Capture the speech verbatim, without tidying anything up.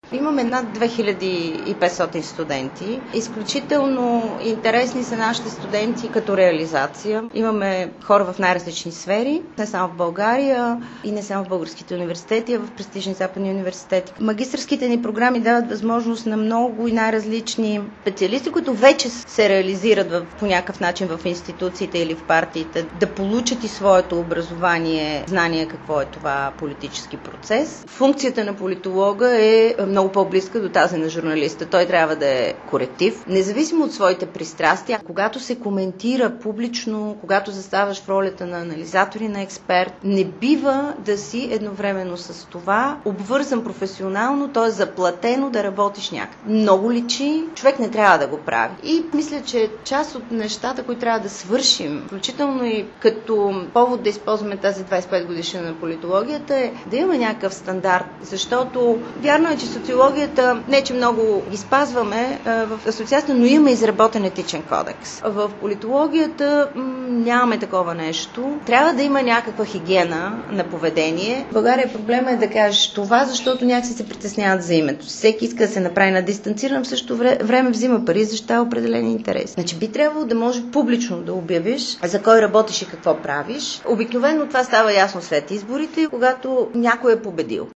Имаме над две хиляди и петстотин студенти. Изключително интересни са нашите студенти като реализация. Имаме хора в най-различни сфери, не само в България и не само в българските университети, а в престижни западни университети. Магистърските ни програми дават възможност на много и най-различни специалисти, които вече се реализират в, по някакъв начин в институциите или в партиите, да получат и своето образование, знание какво е това политически процес. Функцията на политолога е много по-близка до тази на журналиста. Той трябва да е коректив, независимо от своите пристрастия. Когато се коментира публично, когато заставаш в ролята на анализатор и на експерт, не бива да си едновременно с това обвързан професионално, т.е. заплатено да работиш някъде. Много личи, човек не трябва да го прави. И мисля, че част от нещата, които трябва да свършим, включително и като повод да използваме тази двадесет и пет годишна на политологията, е да има някакъв стандарт, защото вярно е, че социологията не че много ги спазваме а, в асоциацията, но има изработен етичен кодекс. В политологията м- нямаме такова нещо. Трябва да има някаква хигиена на поведение. В България проблема е да кажеш това, защото някакси се притесняват за името. Всеки иска да се направи на дистанциран, в същото време взима пари, защитава определени интереси. Значи би трябвало да може публично да обявиш за кой работиш и какво правиш. Обикновено това става ясно след изборите, когато някой е победил.